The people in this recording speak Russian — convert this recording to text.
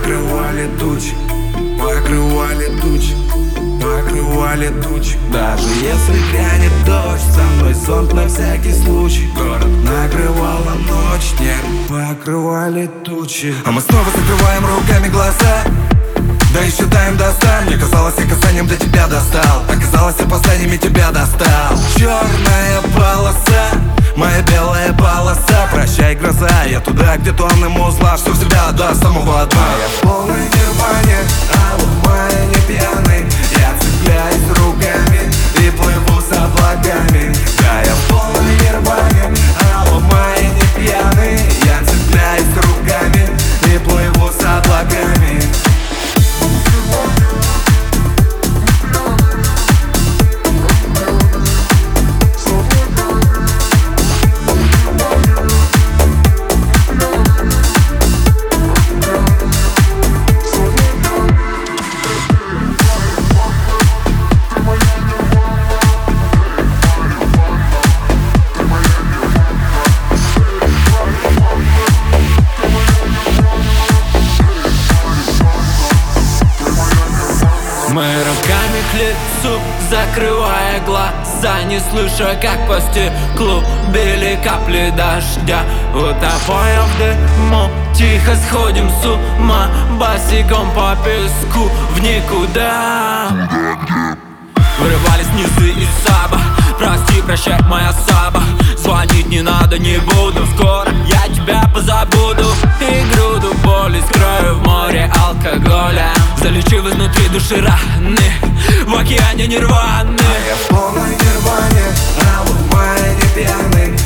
покрывали тучи, покрывали тучи, покрывали тучи. Даже если грянет дождь, со мной зонт на всякий случай. Город накрывала ночь, небо покрывали тучи. А мы снова закрываем руками глаза, да и считаем до 100. Мне казалось, я касанием до тебя достал. Оказалось, я последними тебя достал. Черная полоса, моя белая полоса. Прощай, гроза, я туда, где тонны узла, что всегда до самого дна. Я в полной нирване, а ломая не пьяный. Я цепляюсь руками и плыву с облаками. Да, я в полной нирване, а ломая не пьяный. Я цепляюсь руками и плыву с облаками. Мы руками к лицу, закрывая глаза, не слыша, как по стеклу били капли дождя. Утопая в дыму, тихо сходим с ума, босиком по песку в никуда. Вырывались низы из саба, прости, прощай, моя саба. Звонить не надо, не буду, скоро я тебя позабуду. И груду боли скрою в море алкоголя, залечив изнутри души раны в океане нирваны. А я в полной нирване, а ломая не пьяный.